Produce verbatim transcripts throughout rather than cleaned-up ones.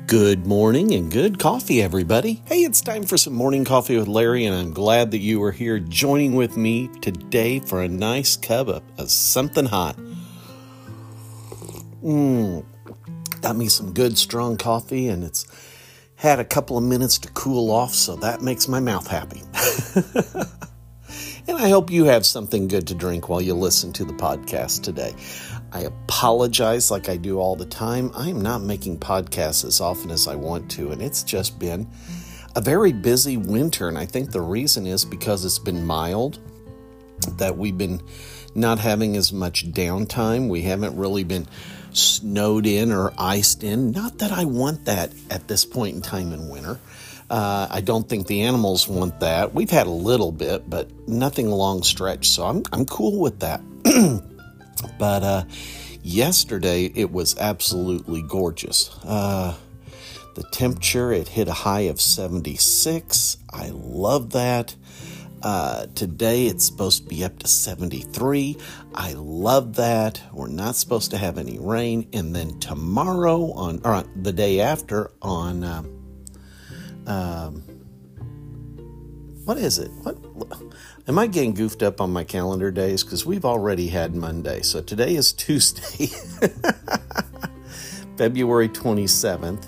Good morning and good coffee, everybody. Hey, it's time for some morning coffee with Larry, and I'm glad that you are here joining with me today for a nice cup of, of something hot. Mmm, got me some good, strong coffee, and it's had a couple of minutes to cool off, so that makes my mouth happy. And I hope you have something good to drink while you listen to the podcast today. I apologize like I do all the time. I am not making podcasts as often as I want to, and it's just been a very busy winter, and I think the reason is because it's been mild, that we've been not having as much downtime. We haven't really been snowed in or iced in. Not that I want that at this point in time in winter. Uh, I don't think the animals want that. We've had a little bit, but nothing long stretch, so I'm I'm cool with that. But uh, yesterday, it was absolutely gorgeous. Uh, the temperature, it hit a high of seventy-six. I love that. Uh, today, it's supposed to be up to seventy-three. I love that. We're not supposed to have any rain. And then tomorrow, on or on the day after, on... Uh, Um, what is it? What am I getting goofed up on my calendar days? Because we've already had Monday. So today is Tuesday, February twenty-seventh.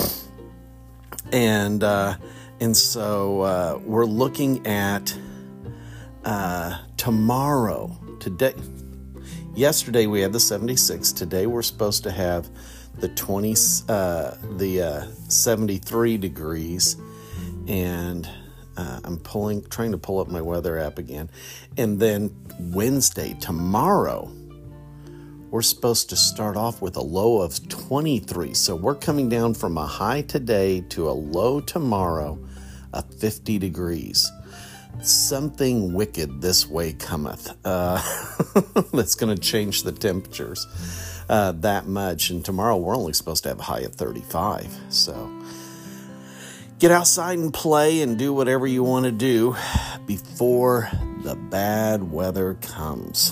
And, uh, and so, uh, we're looking at, uh, tomorrow, today. Yesterday we had the seventy-six. Today we're supposed to have the twenty, uh, the uh, seventy-three degrees, and uh, I'm pulling, trying to pull up my weather app again. And then Wednesday, tomorrow, we're supposed to start off with a low of twenty-three. So we're coming down from a high today to a low tomorrow of fifty degrees. Something wicked this way cometh. Uh, that's going to change the temperatures. Uh, that much, and tomorrow we're only supposed to have a high of thirty-five, so get outside and play and do whatever you want to do before the bad weather comes.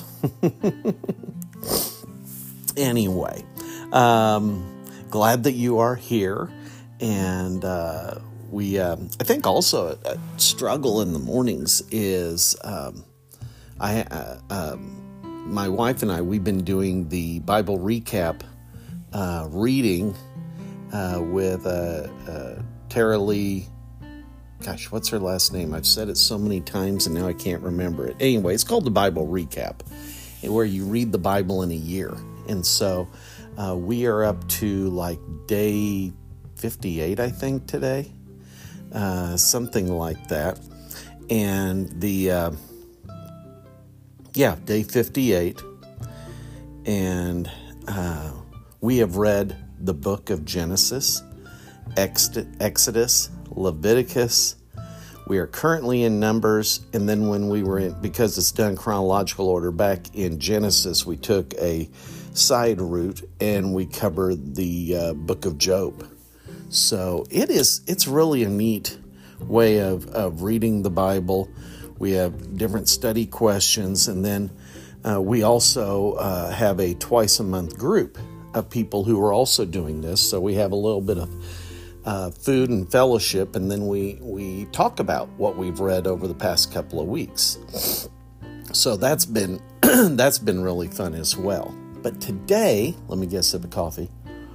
Anyway, um, glad that you are here, and uh, we, uh, I think also a, a struggle in the mornings is um, I, uh, um, my wife and I, we've been doing the Bible recap uh, reading uh, with uh, uh, Tara Lee. Gosh, what's her last name? I've said it so many times and now I can't remember it. Anyway, it's called the Bible Recap, where you read the Bible in a year. And so uh, we are up to like day fifty-eight, I think, today. Uh, something like that. And the... Uh, Yeah, day fifty-eight, and uh, we have read the book of Genesis, Ex- Exodus, Leviticus. We are currently in Numbers, and then when we were in, because it's done chronological order, back in Genesis, we took a side route and we covered the uh, book of Job. So it is, it's really a neat way of, of reading the Bible. We have different study questions, and then uh, we also uh, have a twice-a-month group of people who are also doing this. So we have a little bit of uh, food and fellowship, and then we, we talk about what we've read over the past couple of weeks. So that's been that's been really fun as well. But today, let me get a sip of coffee.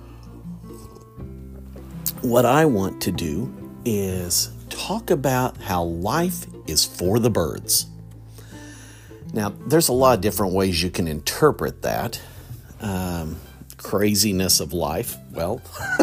What I want to do is talk about how life is for the birds. Now, there's a lot of different ways you can interpret that. Um, craziness of life. Well,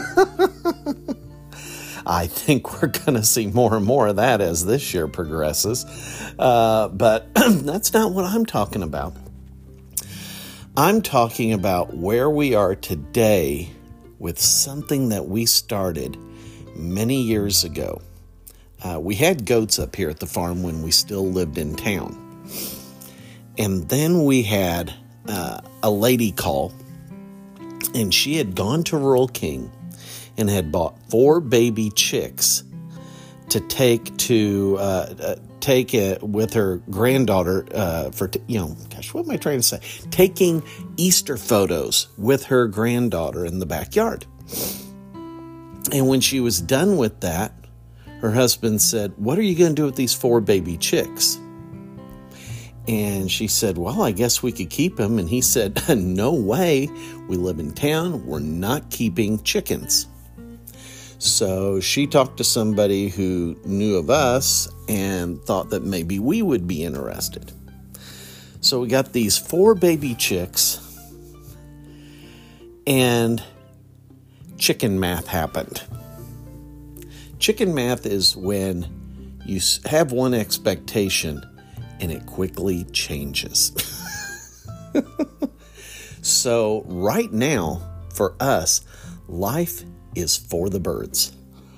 I think we're going to see more and more of that as this year progresses. Uh, but that's not what I'm talking about. I'm talking about where we are today with something that we started many years ago. Uh, we had goats up here at the farm when we still lived in town. And then we had uh, a lady call, and she had gone to Rural King and had bought four baby chicks to take to uh, uh, take it with her granddaughter uh, for, t- you know, gosh, what am I trying to say? Taking Easter photos with her granddaughter in the backyard. And when she was done with that, her husband said, "What are you going to do with these four baby chicks?" And she said, "Well, I guess we could keep them." And he said, "No way. We live in town. We're not keeping chickens." So she talked to somebody who knew of us and thought that maybe we would be interested. So we got these four baby chicks, and chicken math happened. Chicken math is when you have one expectation and it quickly changes. So right now, for us, life is for the birds.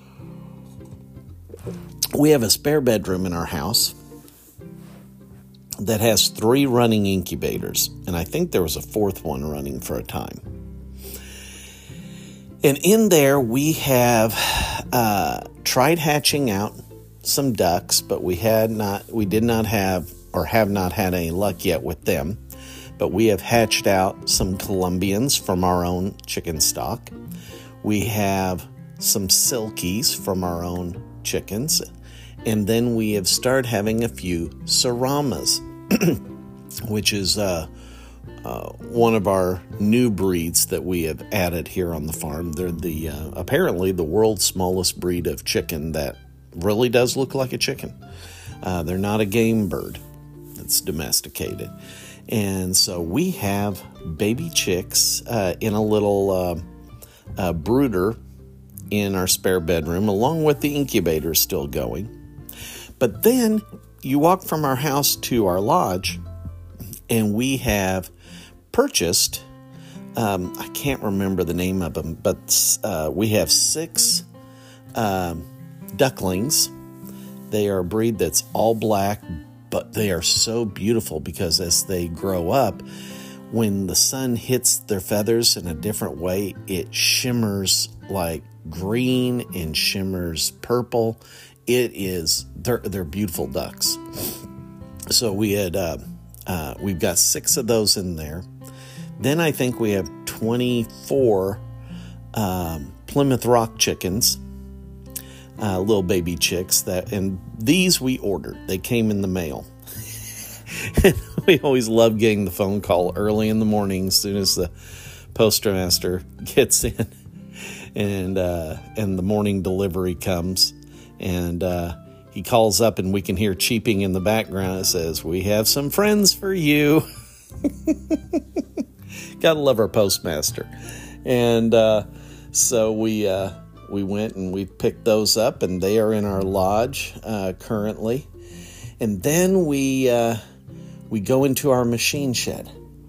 We have a spare bedroom in our house that has three running incubators, and I think there was a fourth one running for a time. And in there we have uh, tried hatching out some ducks, but we had not, we did not have or have not had any luck yet with them. But we have hatched out some Colombians from our own chicken stock. We have some Silkies from our own chickens. And then we have started having a few Saramas, which is uh, uh, one of our new breeds that we have added here on the farm. They're the uh, apparently the world's smallest breed of chicken that really does look like a chicken. Uh, they're not a game bird that's domesticated. And so we have baby chicks uh, in a little uh, uh, brooder in our spare bedroom, along with the incubator still going. But then you walk from our house to our lodge, and we have purchased, um, I can't remember the name of them, but uh, we have six um, ducklings. They are a breed that's all black, but they are so beautiful because as they grow up, when the sun hits their feathers in a different way, it shimmers like green and shimmers purple. It is, they're, they're beautiful ducks. So we had, uh, uh, we've got six of those in there. Then I think we have twenty-four um, Plymouth Rock chickens, uh, little baby chicks that, and these we ordered. They came in the mail. We always love getting the phone call early in the morning as soon as the postmaster gets in, and uh, and the morning delivery comes. And uh, he calls up, and we can hear cheeping in the background. It says, "We have some friends for you." Gotta love our postmaster. And uh, so we uh, we went and we picked those up, and they are in our lodge uh, currently. And then we uh, we go into our machine shed,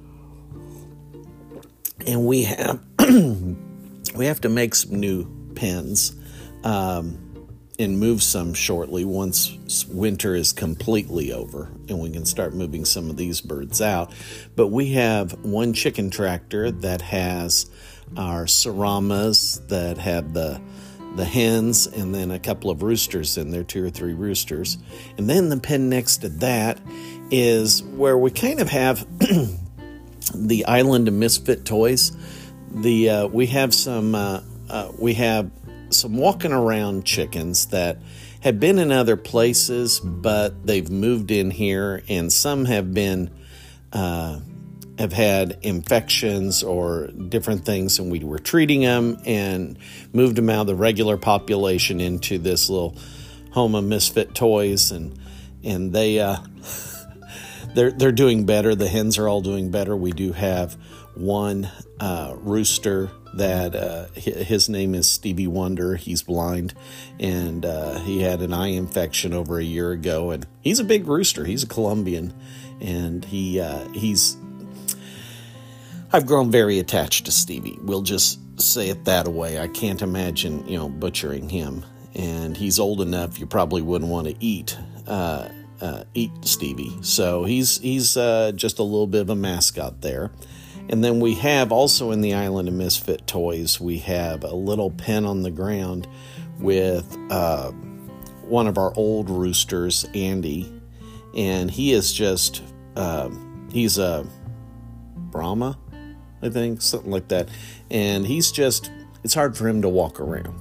and we have we have to make some new pens. Um, and move some shortly once winter is completely over and we can start moving some of these birds out. But we have one chicken tractor that has our Saramas that have the the hens, and then a couple of roosters in there, two or three roosters. And then the pen next to that is where we kind of have the Island of Misfit Toys. The uh, we have some uh, uh, we have some walking around chickens that have been in other places, but they've moved in here, and some have been uh, have had infections or different things, and we were treating them and moved them out of the regular population into this little home of Misfit Toys, and and they uh, they're they're doing better. The hens are all doing better. We do have one uh, rooster that uh, his name is Stevie Wonder. He's blind, and uh, he had an eye infection over a year ago, and he's a big rooster. He's a Colombian, and he uh, he's I've grown very attached to Stevie. We'll just say it that way. I can't imagine, you know, butchering him, and he's old enough you probably wouldn't want to eat uh, uh, eat Stevie. So he's he's uh, just a little bit of a mascot there. And then we have also in the Island of Misfit Toys, we have a little pen on the ground with uh, one of our old roosters, Andy. And he is just, uh, he's a Brahma, I think, something like that. And he's just, it's hard for him to walk around.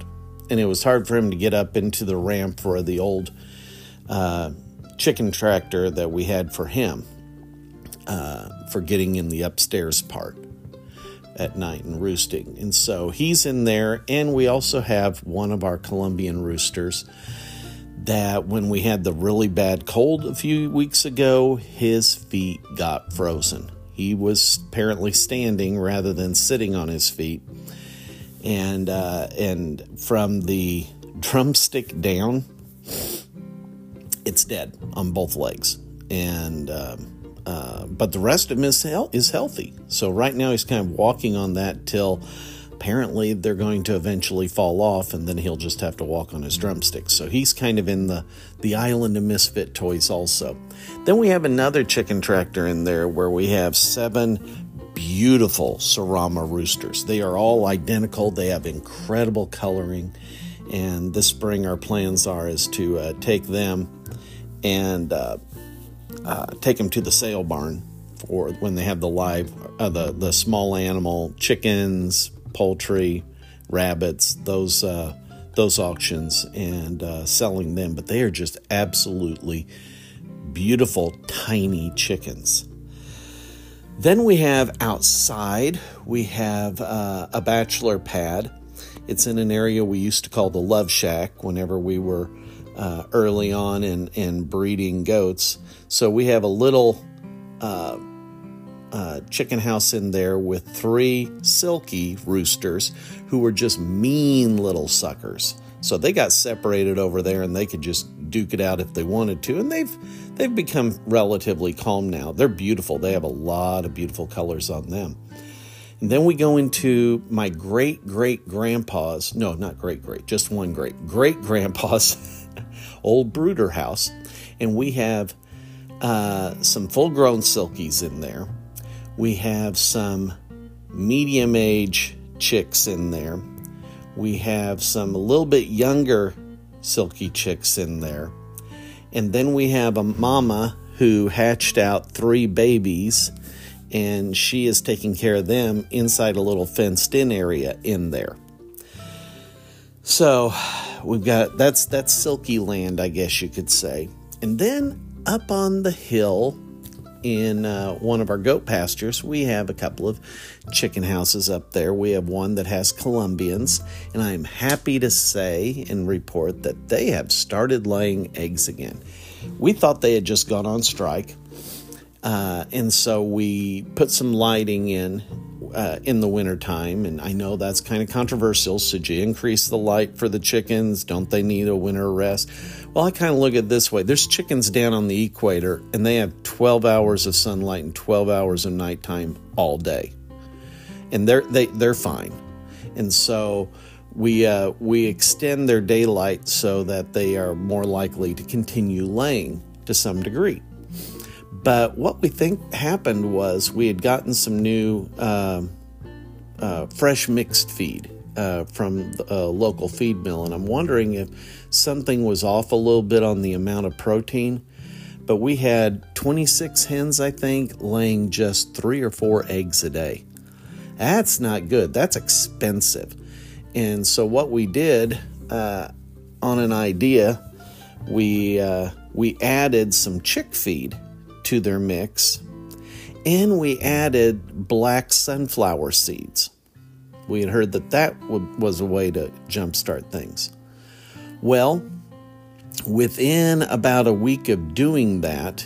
and it was hard for him to get up into the ramp for the old uh, chicken tractor that we had for him, uh, for getting in the upstairs part at night and roosting. And so he's in there, and we also have one of our Colombian roosters that when we had the really bad cold a few weeks ago, his feet got frozen. He was apparently standing rather than sitting on his feet. And uh, and from the drumstick down, it's dead on both legs. And um, uh, but the rest of him is, is healthy. So right now he's kind of walking on that till apparently they're going to eventually fall off, and then he'll just have to walk on his drumsticks. So he's kind of in the, the island of misfit toys also. Then we have another chicken tractor in there where we have seven beautiful Sarama roosters. They are all identical. They have incredible coloring. And this spring our plans are is to uh, take them and uh, uh, take them to the sale barn for when they have the live, uh, the, the small animal chickens, poultry, rabbits, those uh, those auctions, and uh, selling them. But they are just absolutely beautiful, tiny chickens. Then we have outside, we have uh, a bachelor pad. It's in an area we used to call the Love Shack whenever we were uh, early on in, in breeding goats. So we have a little uh, uh, chicken house in there with three silky roosters who were just mean little suckers. So they got separated over there, and they could just duke it out if they wanted to. And they've they've become relatively calm now. They're beautiful. They have a lot of beautiful colors on them. And then we go into my great-great-grandpa's, no, not great-great, just one great, great-grandpa's old brooder house. And we have uh, some full-grown silkies in there. We have some medium-age chicks in there. We have some a little bit younger silky chicks in there. And then we have a mama who hatched out three babies, and she is taking care of them inside a little fenced-in area in there. So we've got, that's, that's silky land, I guess you could say. And then up on the hill in uh, one of our goat pastures, we have a couple of chicken houses up there. We have one that has Colombians, and I'm happy to say and report that they have started laying eggs again. We thought they had just gone on strike, uh, and so we put some lighting in uh, in the wintertime, and I know that's kind of controversial. Should you increase the light for the chickens? Don't they need a winter rest? Well, I kind of look at it this way. There's chickens down on the equator, and they have twelve hours of sunlight and twelve hours of nighttime all day. And they're, they, they're fine. And so we, uh, we extend their daylight so that they are more likely to continue laying to some degree. But what we think happened was we had gotten some new uh, uh, fresh mixed feed uh, from a local feed mill, and I'm wondering if something was off a little bit on the amount of protein. But we had twenty-six hens, I think, laying just three or four eggs a day. That's not good. That's expensive. And so what we did, uh, on an idea, we uh, we added some chick feed to their mix, and we added black sunflower seeds. We had heard that that w- was a way to jumpstart things. Well, within about a week of doing that,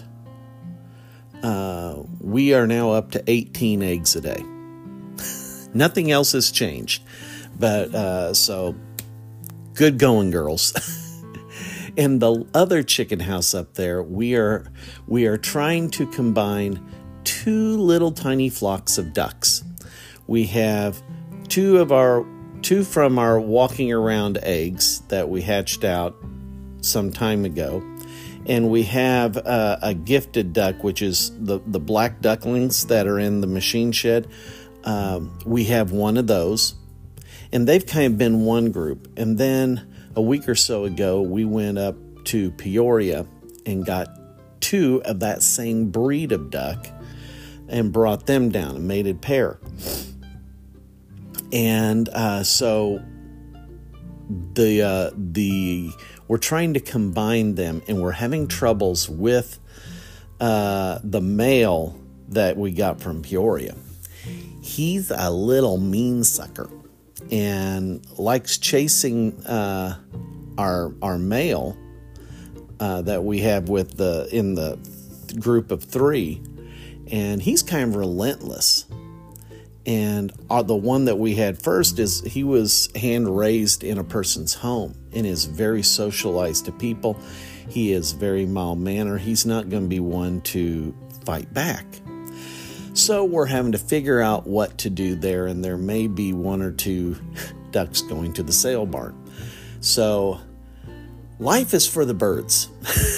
uh, we are now up to eighteen eggs a day. Nothing else has changed. But, uh, so, good going, girls. And the other chicken house up there, we are we are trying to combine two little tiny flocks of ducks. We have two of our two from our walking around eggs that we hatched out some time ago, and we have uh, a gifted duck, which is the the black ducklings that are in the machine shed. Um, we have one of those, and they've kind of been one group, and then a week or so ago, we went up to Peoria and got two of that same breed of duck and brought them down, a mated pair. And uh, so the uh, the we're trying to combine them, and we're having troubles with uh, the male that we got from Peoria. He's a little mean sucker and likes chasing uh, our our male uh, that we have with the in the group of three, and he's kind of relentless. And uh, the one that we had first is he was hand raised in a person's home and is very socialized to people. He is very mild mannered. He's not going to be one to fight back. So we're having to figure out what to do there, and there may be one or two ducks going to the sale barn. So life is for the birds.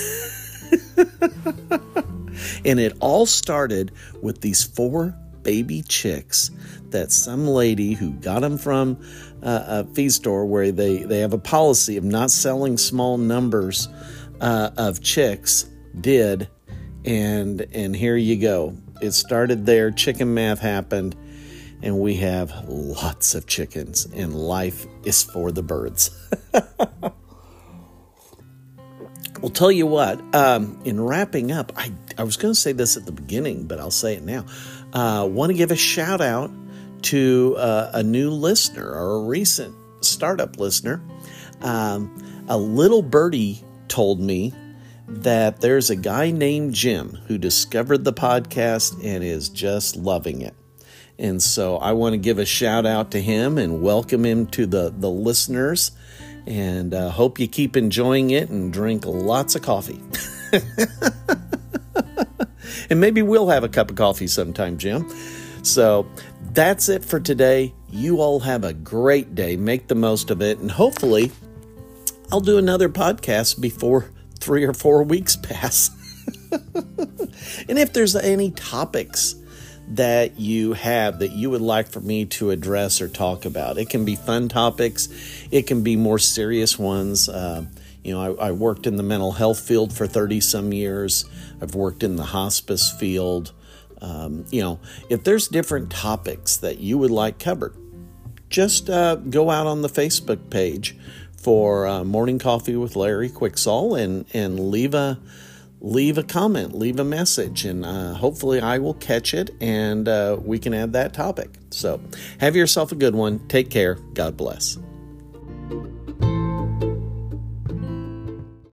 And it all started with these four baby chicks that some lady who got them from uh, a feed store where they, they have a policy of not selling small numbers uh, of chicks did. And, and here you go. It started there. Chicken math happened, and we have lots of chickens, and life is for the birds. Well, tell you what, um, in wrapping up, I, I was going to say this at the beginning, but I'll say it now. I uh, want to give a shout out to uh, a new listener or a recent startup listener. Um, a little birdie told me that there's a guy named Jim who discovered the podcast and is just loving it. And so I want to give a shout out to him and welcome him to the, the listeners. And uh, hope you keep enjoying it and drink lots of coffee. And maybe we'll have a cup of coffee sometime, Jim. So that's it for today. You all have a great day. Make the most of it. And hopefully I'll do another podcast before three or four weeks pass. And if there's any topics that you have that you would like for me to address or talk about, it can be fun topics. It can be more serious ones. Uh, you know, I, I worked in the mental health field for thirty some years. I've worked in the hospice field. Um, you know, if there's different topics that you would like covered, just uh, go out on the Facebook page for uh, Morning Coffee with Larry Quicksall and, and leave a leave a comment, leave a message, and uh, hopefully I will catch it and uh, we can add that topic. So have yourself a good one. Take care. God bless.